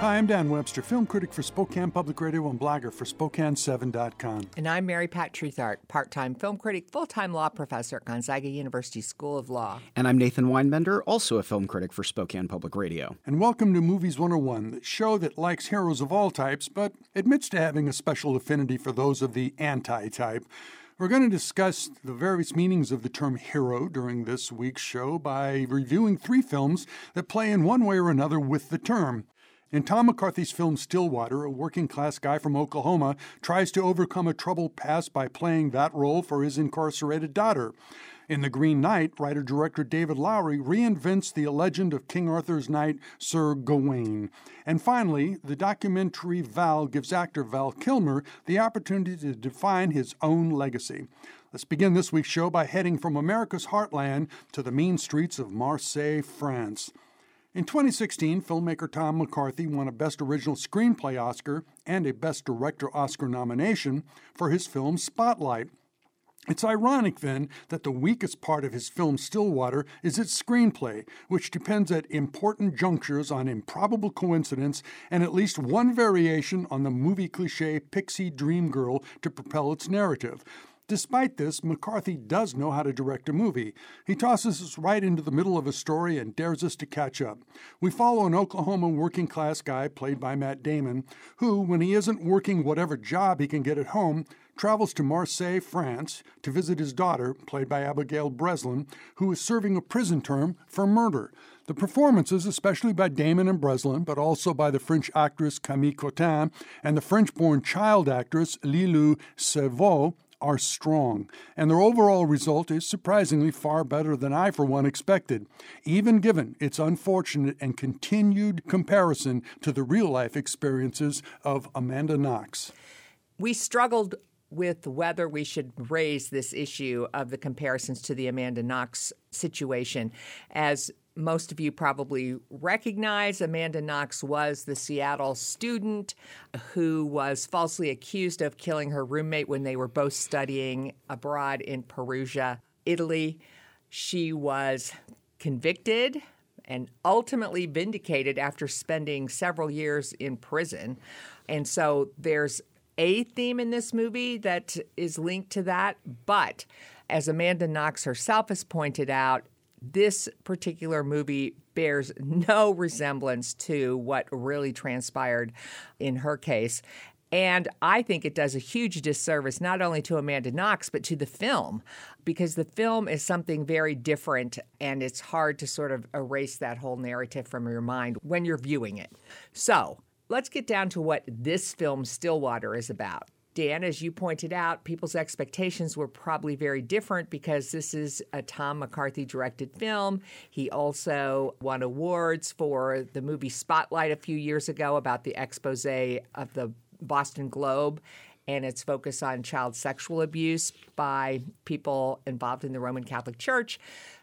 Hi, I'm Dan Webster, film critic for Spokane Public Radio and blogger for Spokane7.com. And I'm Mary Pat Truthart, part-time film critic, full-time law professor at Gonzaga University School of Law. And I'm Nathan Weinbender, also a film critic for Spokane Public Radio. And welcome to Movies 101, the show that likes heroes of all types, but admits to having a special affinity for those of the anti-type. We're going to discuss the various meanings of the term hero during this week's show by reviewing 3 films that play in one way or another with the term. In Tom McCarthy's film Stillwater, a working-class guy from Oklahoma tries to overcome a troubled past by playing that role for his incarcerated daughter. In The Green Knight, writer-director David Lowery reinvents the legend of King Arthur's knight, Sir Gawain. And finally, the documentary Val gives actor Val Kilmer the opportunity to define his own legacy. Let's begin this week's show by heading from America's heartland to the mean streets of Marseille, France. In 2016, filmmaker Tom McCarthy won a Best Original Screenplay Oscar and a Best Director Oscar nomination for his film Spotlight. It's ironic, then, that the weakest part of his film Stillwater is its screenplay, which depends at important junctures on improbable coincidence and at least one variation on the movie cliché pixie dream girl to propel its narrative. Despite this, McCarthy does know how to direct a movie. He tosses us right into the middle of a story and dares us to catch up. We follow an Oklahoma working-class guy, played by Matt Damon, who, when he isn't working whatever job he can get at home, travels to Marseille, France, to visit his daughter, played by Abigail Breslin, who is serving a prison term for murder. The performances, especially by Damon and Breslin, but also by the French actress Camille Cotin and the French-born child actress Lilou Cerveau, are strong, and their overall result is surprisingly far better than I, for one, expected, even given its unfortunate and continued comparison to the real-life experiences of Amanda Knox. We struggled with whether we should raise this issue of the comparisons to the Amanda Knox situation. As most of you probably recognize, Amanda Knox was the Seattle student who was falsely accused of killing her roommate when they were both studying abroad in Perugia, Italy. She was convicted and ultimately vindicated after spending several years in prison. And so there's a theme in this movie that is linked to that. But as Amanda Knox herself has pointed out, this particular movie bears no resemblance to what really transpired in her case. And I think it does a huge disservice not only to Amanda Knox, but to the film, because the film is something very different, and it's hard to sort of erase that whole narrative from your mind when you're viewing it. So let's get down to what this film, Stillwater, is about. Dan, as you pointed out, people's expectations were probably very different because this is a Tom McCarthy-directed film. He also won awards for the movie Spotlight a few years ago about the expose of the Boston Globe and its focus on child sexual abuse by people involved in the Roman Catholic Church.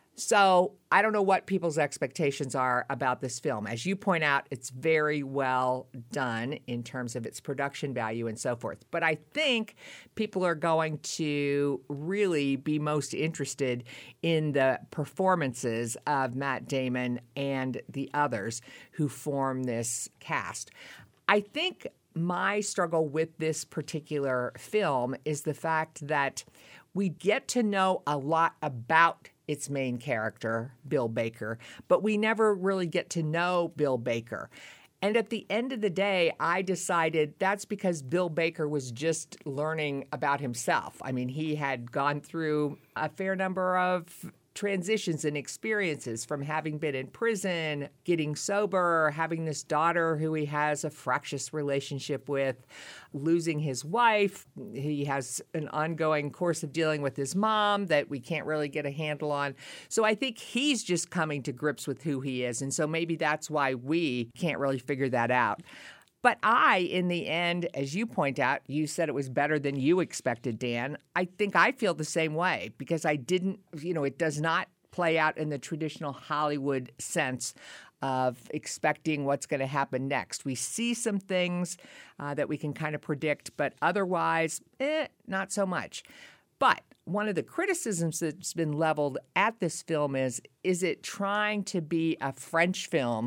So I don't know what people's expectations are about this film. As you point out, it's very well done in terms of its production value and so forth. But I think people are going to really be most interested in the performances of Matt Damon and the others who form this cast. I think my struggle with this particular film is the fact that we get to know a lot about its main character, Bill Baker, but we never really get to know Bill Baker. And at the end of the day, I decided that's because Bill Baker was just learning about himself. I mean, he had gone through a fair number of transitions and experiences, from having been in prison, getting sober, having this daughter who he has a fractious relationship with, losing his wife. He has an ongoing course of dealing with his mom that we can't really get a handle on. So I think he's just coming to grips with who he is. And so maybe that's why we can't really figure that out. But in the end, as you point out, you said it was better than you expected, Dan. I think I feel the same way because I didn't, it does not play out in the traditional Hollywood sense of expecting what's going to happen next. We see some things that we can kind of predict, but otherwise, not so much. But one of the criticisms that's been leveled at this film is it trying to be a French film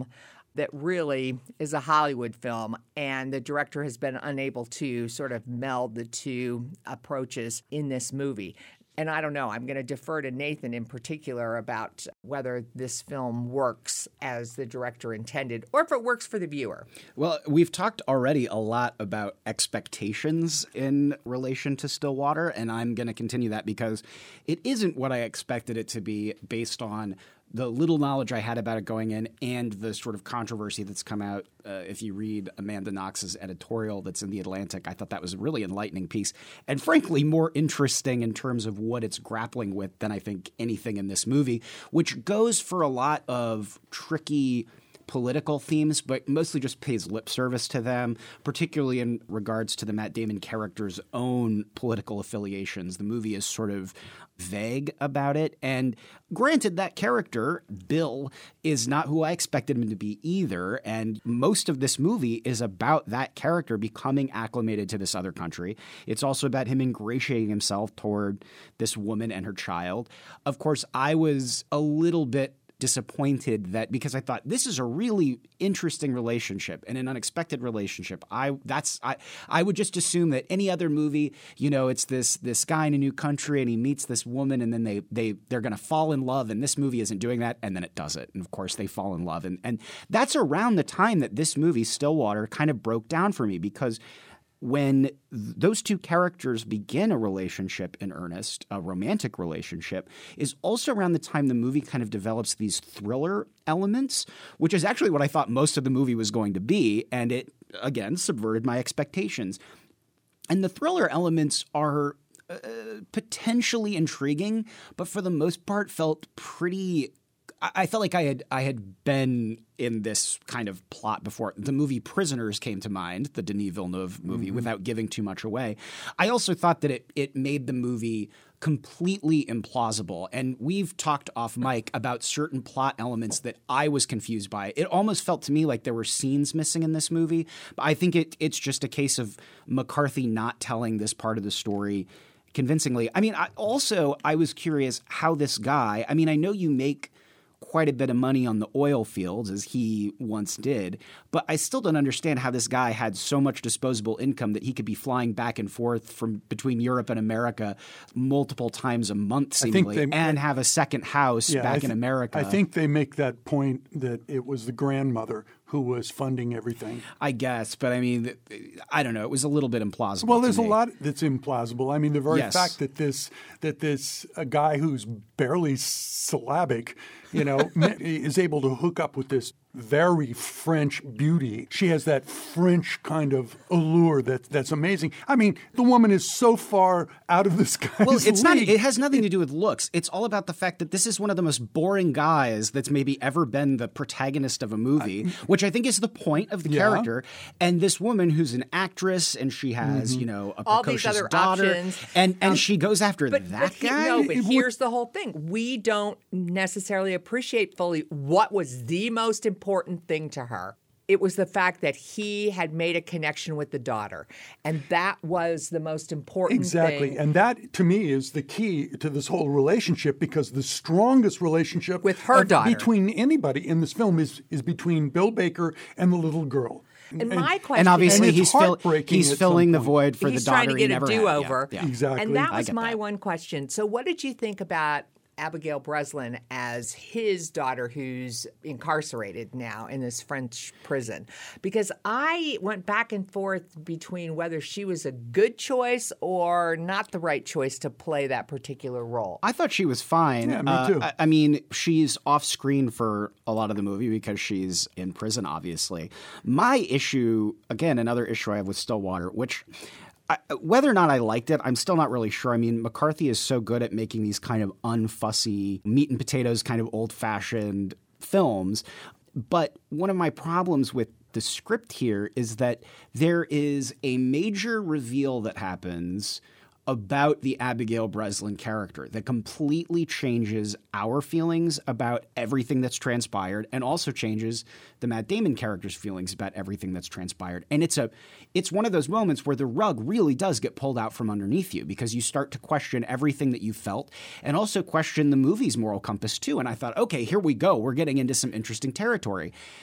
that really is a Hollywood film, and the director has been unable to sort of meld the two approaches in this movie. And I don't know, I'm going to defer to Nathan in particular about whether this film works as the director intended or if it works for the viewer. Well, we've talked already a lot about expectations in relation to Stillwater, and I'm going to continue that because it isn't what I expected it to be based on the little knowledge I had about it going in and the sort of controversy that's come out. If you read Amanda Knox's editorial that's in The Atlantic, I thought that was a really enlightening piece and frankly more interesting in terms of what it's grappling with than I think anything in this movie, which goes for a lot of tricky political themes, but mostly just pays lip service to them, particularly in regards to the Matt Damon character's own political affiliations. The movie is sort of vague about it. And granted, that character, Bill, is not who I expected him to be either. And most of this movie is about that character becoming acclimated to this other country. It's also about him ingratiating himself toward this woman and her child. Of course, I was a little bit disappointed that because I thought this is a really interesting relationship and an unexpected relationship. I would just assume that any other movie, you know, it's this guy in a new country and he meets this woman and then they're going to fall in love, and this movie isn't doing that, and then it does it. And of course they fall in love. And that's around the time that this movie, Stillwater, kind of broke down for me, because when those two characters begin a relationship in earnest, a romantic relationship, is also around the time the movie kind of develops these thriller elements, which is actually what I thought most of the movie was going to be. And it, again, subverted my expectations. And the thriller elements are potentially intriguing, but for the most part felt pretty – I felt like I had been in this kind of plot before. The movie Prisoners came to mind, the Denis Villeneuve movie, without giving too much away. I also thought that it made the movie completely implausible. And we've talked off mic about certain plot elements that I was confused by. It almost felt to me like there were scenes missing in this movie. But I think it's just a case of McCarthy not telling this part of the story convincingly. I mean, I was curious how this guy – I mean, I know you make – quite a bit of money on the oil fields, as he once did, but I still don't understand how this guy had so much disposable income that he could be flying back and forth from between Europe and America multiple times a month, seemingly, and have a second house back in America. I think they make that point that it was the grandmother who was funding everything. I guess, but I mean, I don't know. It was a little bit implausible. Well, there's a lot that's implausible. I mean, the very fact that this a guy who's barely syllabic, you know, is able to hook up with this very French beauty. She has that French kind of allure that's amazing. I mean, the woman is so far out of this guy's league. It has nothing to do with looks. It's all about the fact that this is one of the most boring guys that's maybe ever been the protagonist of a movie, which I think is the point of the character. And this woman who's an actress and she has, you know, a all these precocious other daughter. Options. And she goes after that guy? No, but here's the whole thing. We don't necessarily appreciate fully what was the most important thing to her. It was the fact that he had made a connection with the daughter. And that was the most important thing. Exactly. And that, to me, is the key to this whole relationship, because the strongest relationship with her daughter between anybody in this film is between Bill Baker and the little girl. And my question, and obviously he's filling the void for he's the daughter trying to get he never a do-over. had. Yeah. Exactly. And that was my one question. So what did you think about Abigail Breslin as his daughter, who's incarcerated now in this French prison? Because I went back and forth between whether she was a good choice or not the right choice to play that particular role. I thought she was fine. Yeah, me too. I mean, she's off screen for a lot of the movie because she's in prison, obviously. My issue, again, another issue I have with Stillwater, which whether or not I liked it, I'm still not really sure. I mean, McCarthy is so good at making these kind of unfussy, meat and potatoes kind of old-fashioned films. But one of my problems with the script here is that there is a major reveal that happens about the Abigail Breslin character that completely changes our feelings about everything that's transpired, and also changes the Matt Damon character's feelings about everything that's transpired. And it's one of those moments where the rug really does get pulled out from underneath you, because you start to question everything that you felt and also question the movie's moral compass too. And I thought, okay, here we go. We're getting into some interesting territory.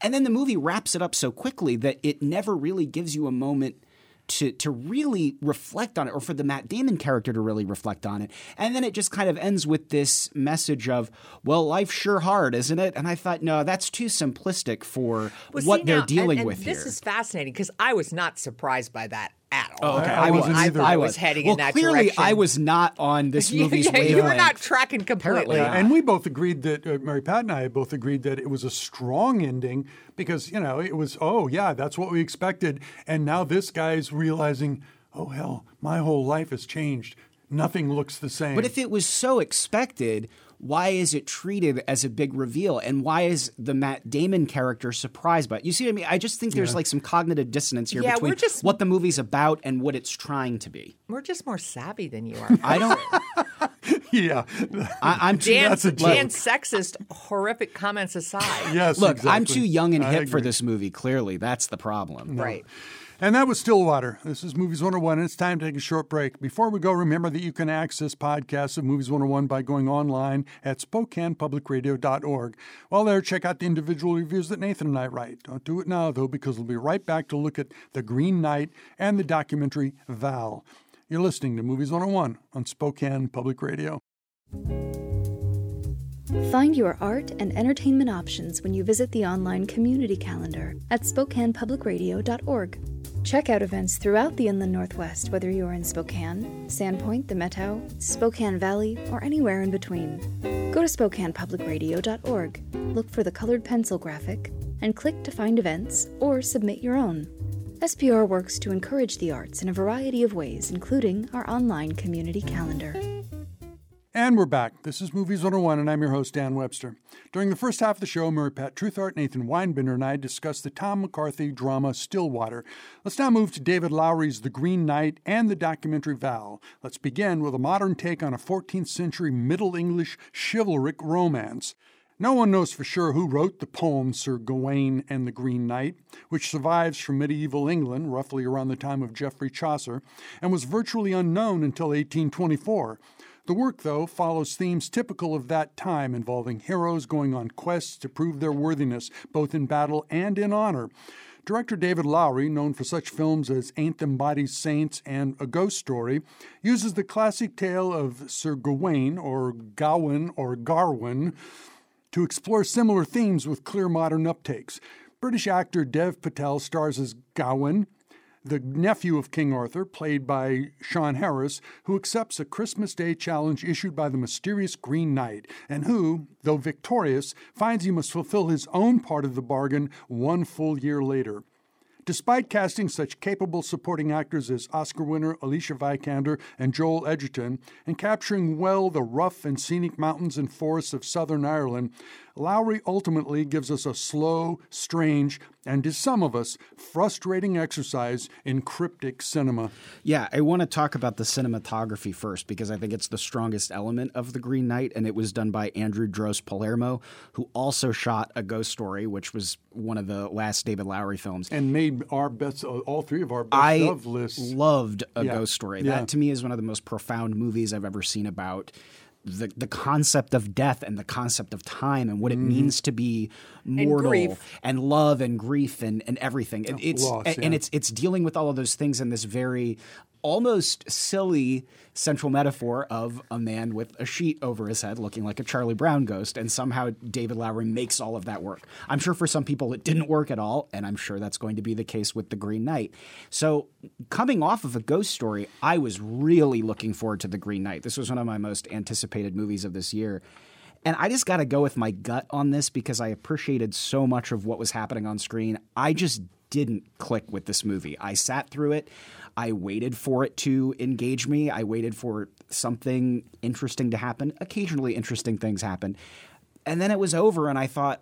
And then the movie wraps it up so quickly that it never really gives you a moment to really reflect on it, or for the Matt Damon character to really reflect on it. And then it just kind of ends with this message of, well, life's sure hard, isn't it? And I thought, no, that's too simplistic for they're dealing with here. This is fascinating because I was not surprised by that at all. Oh, okay. I wasn't either. I was heading in that clearly, direction. I was not on this movie's wavelength. You were not tracking completely. And we both agreed that, Mary Pat and I both agreed that it was a strong ending because, it was, oh, yeah, that's what we expected. And now this guy's realizing, oh, hell, my whole life has changed. Nothing looks the same. But if it was so expected, why is it treated as a big reveal? And why is the Matt Damon character surprised by it? You see what I mean? I just think there's like some cognitive dissonance here between what the movie's about and what it's trying to be. We're just more savvy than you are. I don't... Yeah. I'm too... Dan's sexist, horrific comments aside. Yes, Look, exactly. I'm too young and hip for this movie, clearly. That's the problem. Right. And that was Stillwater. This is Movies 101, and it's time to take a short break. Before we go, remember that you can access podcasts of Movies 101 by going online at SpokanePublicRadio.org. While there, check out the individual reviews that Nathan and I write. Don't do it now, though, because we'll be right back to look at The Green Knight and the documentary Val. You're listening to Movies 101 on Spokane Public Radio. Find your art and entertainment options when you visit the online community calendar at SpokanePublicRadio.org. Check out events throughout the Inland Northwest, whether you are in Spokane, Sandpoint, the Metro, Spokane Valley, or anywhere in between. Go to SpokanePublicRadio.org, look for the colored pencil graphic, and click to find events or submit your own. SPR works to encourage the arts in a variety of ways, including our online community calendar. And we're back. This is Movies 101, and I'm your host, Dan Webster. During the first half of the show, Mary Pat Truthart, Nathan Weinbinder, and I discussed the Tom McCarthy drama Stillwater. Let's now move to David Lowery's The Green Knight and the documentary Val. Let's begin with a modern take on a 14th century Middle English chivalric romance. No one knows for sure who wrote the poem Sir Gawain and the Green Knight, which survives from medieval England, roughly around the time of Geoffrey Chaucer, and was virtually unknown until 1824. The work, though, follows themes typical of that time, involving heroes going on quests to prove their worthiness, both in battle and in honor. Director David Lowery, known for such films as Ain't Them Bodies Saints and A Ghost Story, uses the classic tale of Sir Gawain, or Gawain, or Garwin, to explore similar themes with clear modern uptakes. British actor Dev Patel stars as Gawain, the nephew of King Arthur, played by Sean Harris, who accepts a Christmas Day challenge issued by the mysterious Green Knight, and who, though victorious, finds he must fulfill his own part of the bargain 1 full year later. Despite casting such capable supporting actors as Oscar winner Alicia Vikander and Joel Edgerton, and capturing well the rough and scenic mountains and forests of Southern Ireland, Lowery ultimately gives us a slow, strange, and to some of us, frustrating exercise in cryptic cinema. Yeah, I want to talk about the cinematography first because I think it's the strongest element of The Green Knight, and it was done by Andrew Droz Palermo, who also shot A Ghost Story, which was one of the last David Lowery films. And made our best, all three of our best of lists. I loved A Ghost Story. That, to me, is one of the most profound movies I've ever seen about the concept of death and the concept of time and what it means to be mortal and love and grief and everything. It's dealing with all of those things in this very almost silly central metaphor of a man with a sheet over his head looking like a Charlie Brown ghost, and somehow David Lowery makes all of that work. I'm sure for some people it didn't work at all, and I'm sure that's going to be the case with The Green Knight. So coming off of A Ghost Story, I was really looking forward to The Green Knight. This was one of my most anticipated movies of this year. And I just got to go with my gut on this because I appreciated so much of what was happening on screen. I just didn't click with this movie. I sat through it. I waited for it to engage me. I waited for something interesting to happen. Occasionally interesting things happen. And then it was over and I thought,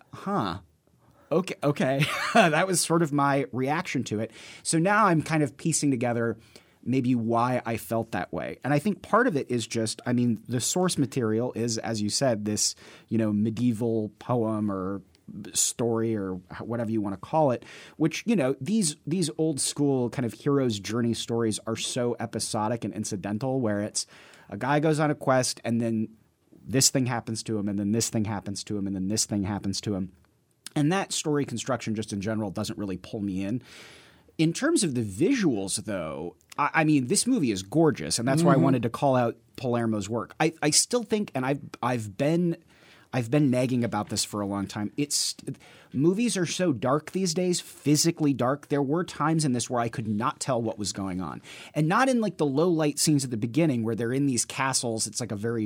okay. That was sort of my reaction to it. So now I'm kind of piecing together maybe why I felt that way. And I think part of it is just, the source material is, as you said, this, medieval poem or story or whatever you want to call it, which, these old school kind of hero's journey stories are so episodic and incidental, where it's a guy goes on a quest and then this thing happens to him and then this thing happens to him and then this thing happens to him. And that story construction just in general doesn't really pull me in. In terms of the visuals, though, I mean, this movie is gorgeous, and that's why I wanted to call out Palermo's work. I still think, and I've been nagging about this for a long time. Movies are so dark these days, physically dark. There were times in this where I could not tell what was going on, and not in like the low light scenes at the beginning where they're in these castles. It's like a very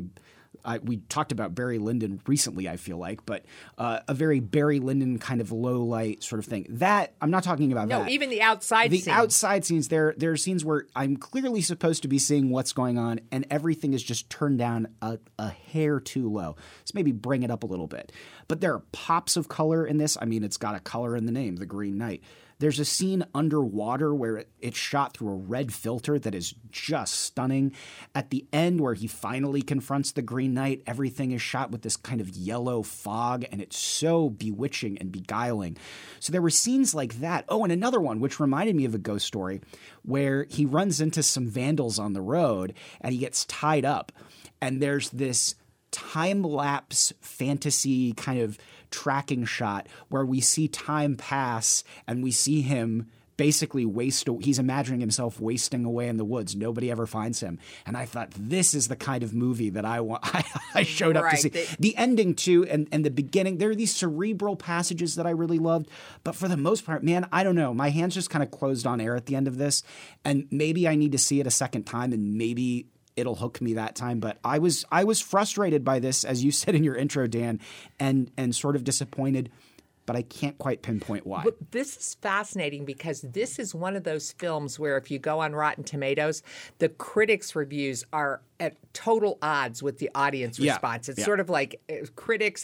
we talked about Barry Lyndon recently, I feel like, but a very Barry Lyndon kind of low light sort of thing. That I'm not talking about. No, that. even the outside the scenes. outside scenes. There are scenes where I'm clearly supposed to be seeing what's going on, and everything is just turned down a hair too low. So maybe bring it up a little bit. But there are pops of color in this. I mean, it's got a color in the name, The Green Knight. There's a scene underwater where it's shot through a red filter that is just stunning. At the end where he finally confronts the Green Knight, everything is shot with this kind of yellow fog, and it's so bewitching and beguiling. So there were scenes like that. Oh, and another one, which reminded me of A Ghost Story, where he runs into some vandals on the road, and he gets tied up. And there's this time-lapse fantasy kind of tracking shot where we see time pass and we see him basically he's imagining himself wasting away in the woods. Nobody ever finds him. And I thought, this is the kind of movie that I want. I showed up to see. The ending, too, and the beginning, there are these cerebral passages that I really loved. But for the most part, man, I don't know. My hands just kind of closed on air at the end of this. And maybe I need to see it a second time, and maybe it'll hook me that time. But I was frustrated by this, as you said in your intro, Dan, and sort of disappointed, but I can't quite pinpoint why. But this is fascinating because this is one of those films where if you go on Rotten Tomatoes, the critics' reviews are at total odds with the audience response. It's sort of like critics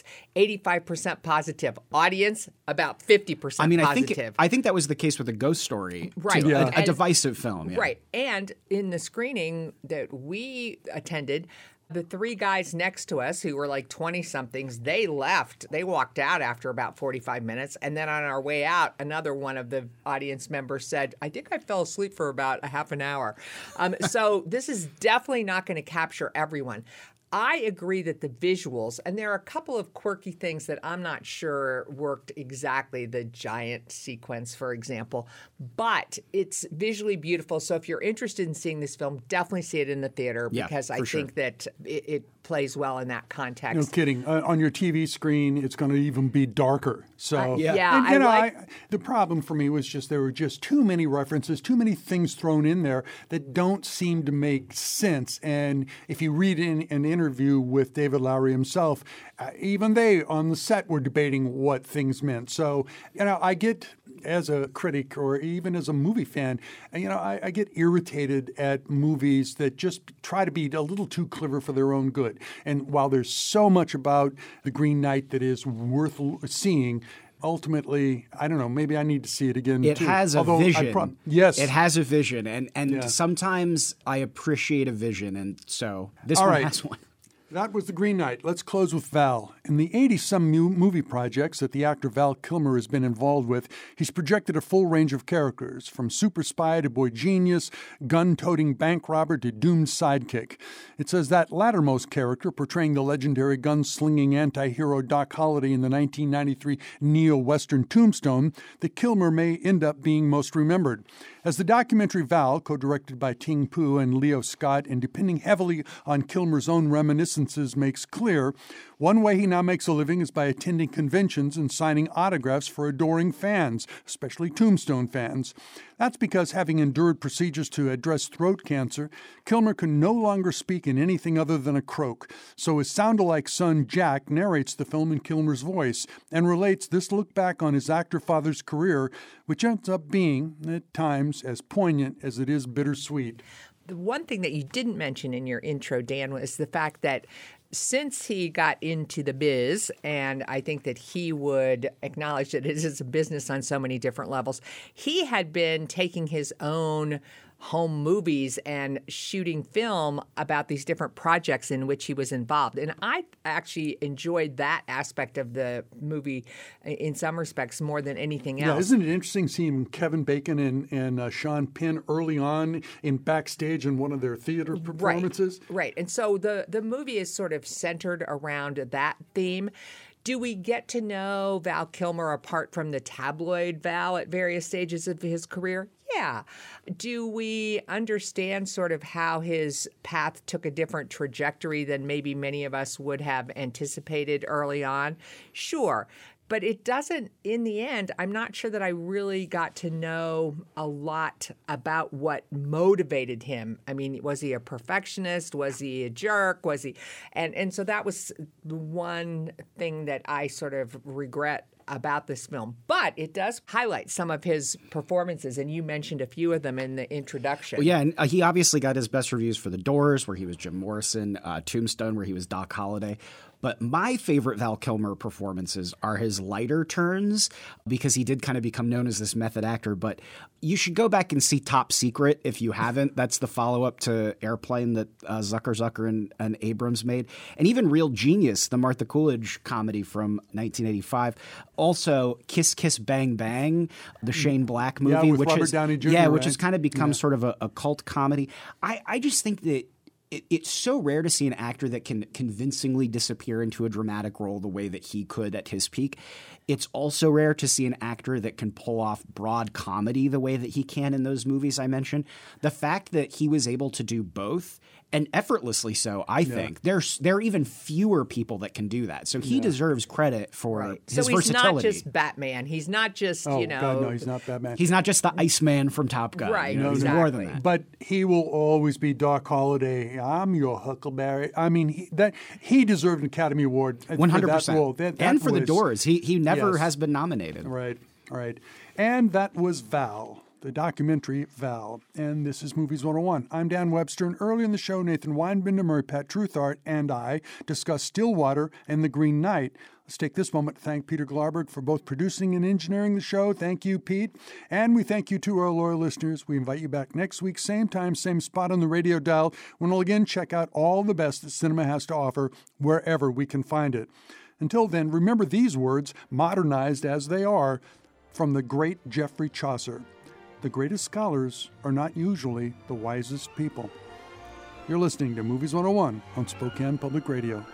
85% positive, audience about 50% positive. I think that was the case with A Ghost Story, right? Too. A divisive film, yeah. Right. And in the screening that we attended, the three guys next to us who were like 20-somethings, they left. They walked out after about 45 minutes. And then on our way out, another one of the audience members said, I think I fell asleep for about a half an hour. So this is definitely not going to capture everyone. I agree that the visuals, and there are a couple of quirky things that I'm not sure worked exactly, the giant sequence, for example, but it's visually beautiful. So if you're interested in seeing this film, definitely see it in the theater because I think that it plays well in that context. No kidding. On your TV screen, it's going to even be darker. So the problem for me was just there were just too many references, too many things thrown in there that don't seem to make sense. And if you read in an interview with David Lowery himself, even they on the set were debating what things meant. So, I get, as a critic or even as a movie fan, I get irritated at movies that just try to be a little too clever for their own good. And while there's so much about The Green Knight that is worth seeing, ultimately, I don't know, maybe I need to see it again, It too. has a vision. Yes. It has a vision. And sometimes I appreciate a vision. And so this one has one. That was The Green Knight. Let's close with Val. In the 80-some movie projects that the actor Val Kilmer has been involved with, he's projected a full range of characters, from super spy to boy genius, gun-toting bank robber to doomed sidekick. It says that lattermost character, portraying the legendary gun-slinging anti-hero Doc Holliday in the 1993 neo-Western Tombstone, that Kilmer may end up being most remembered. As the documentary Val, co-directed by Ting Pu and Leo Scott and depending heavily on Kilmer's own reminiscences, makes clear, one way he now makes a living is by attending conventions and signing autographs for adoring fans, especially Tombstone fans. That's because, having endured procedures to address throat cancer, Kilmer can no longer speak in anything other than a croak. So his sound-alike son, Jack, narrates the film in Kilmer's voice and relates this look back on his actor father's career, which ends up being, at times, as poignant as it is bittersweet. The one thing that you didn't mention in your intro, Dan, was the fact that since he got into the biz, and I think that he would acknowledge that it is a business on so many different levels, he had been taking his own home movies and shooting film about these different projects in which he was involved. And I actually enjoyed that aspect of the movie in some respects more than anything else. Yeah, isn't it interesting seeing Kevin Bacon and Sean Penn early on in backstage in one of their theater performances? Right. And so the movie is sort of centered around that theme. Do we get to know Val Kilmer apart from the tabloid Val at various stages of his career? Yeah. Do we understand sort of how his path took a different trajectory than maybe many of us would have anticipated early on? Sure. But it doesn't, in the end, I'm not sure that I really got to know a lot about what motivated him. I mean, was he a perfectionist? Was he a jerk? Was he? And so that was the one thing that I sort of regret about this film. But it does highlight some of his performances, and you mentioned a few of them in the introduction. Well, yeah, and he obviously got his best reviews for The Doors, where he was Jim Morrison, Tombstone, where he was Doc Holliday. But my favorite Val Kilmer performances are his lighter turns, because he did kind of become known as this method actor. But you should go back and see Top Secret if you haven't. That's the follow-up to Airplane that Zucker and Abrams made. And even Real Genius, the Martha Coolidge comedy from 1985. Also, Kiss Kiss Bang Bang, the Shane Black movie. With Robert Downey Jr., Yeah, which right? has kind of become sort of a cult comedy. I just think that it's so rare to see an actor that can convincingly disappear into a dramatic role the way that he could at his peak. It's also rare to see an actor that can pull off broad comedy the way that he can in those movies I mentioned. The fact that he was able to do both, and effortlessly so, I think. There are even fewer people that can do that. So he deserves credit for his versatility. So he's not just Batman. He's not just, God, no, he's not Batman. He's not just the Iceman from Top Gun. Right, He's exactly. more than that. But he will always be Doc Holliday. I'm your Huckleberry. I mean, he deserved an Academy Award for 100%. that role. And for The Doors. He never Yes. has been nominated. Right. And that was Val, the documentary Val. And this is Movies 101. I'm Dan Webster, and early in the show, Nathan Weinbinder, Murray Pat Truthart, and I discussed Stillwater and The Green Knight. Let's take this moment to thank Peter Glarberg for both producing and engineering the show. Thank you, Pete. And we thank you to our loyal listeners. We invite you back next week, same time, same spot on the radio dial, when we'll again check out all the best that cinema has to offer wherever we can find it. Until then, remember these words, modernized as they are, from the great Geoffrey Chaucer. The greatest scholars are not usually the wisest people. You're listening to Movies 101 on Spokane Public Radio.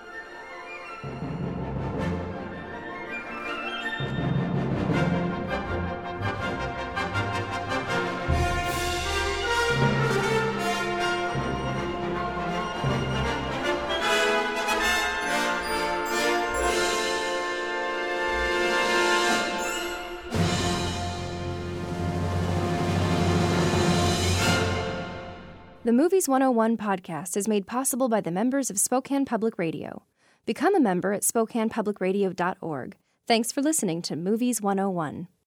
The Movies 101 podcast is made possible by the members of Spokane Public Radio. Become a member at SpokanePublicRadio.org. Thanks for listening to Movies 101.